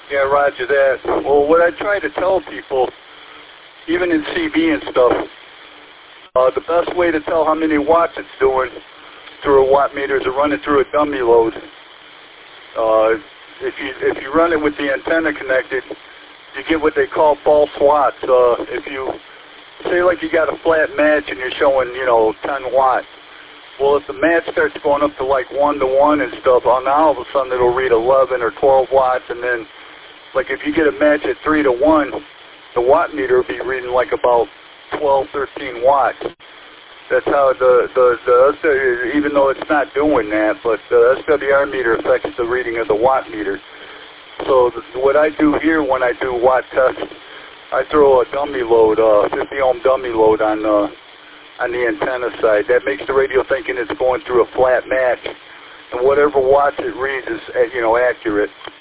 Yeah, roger that. Well, what I try to tell people, even in CB and stuff, the best way to tell how many watts it's doing through a watt meter is to run it through a dummy load. If you run it with the antenna connected, you get what they call false watts. If you say like you got a flat match and you're showing, 10 watts. Well, if the match starts going up to like 1 to 1 and stuff, now all of a sudden it'll read 11 or 12 watts, and then like if you get a match at 3 to 1, the watt meter will be reading like about 12, 13 watts. That's how the even though it's not doing that, but the SWR meter affects the reading of the watt meter. So what I do here when I do watt tests, I throw a dummy load, 50 ohm dummy load on the antenna side. That makes the radio thinking it's going through a flat match, and whatever watts it reads is accurate.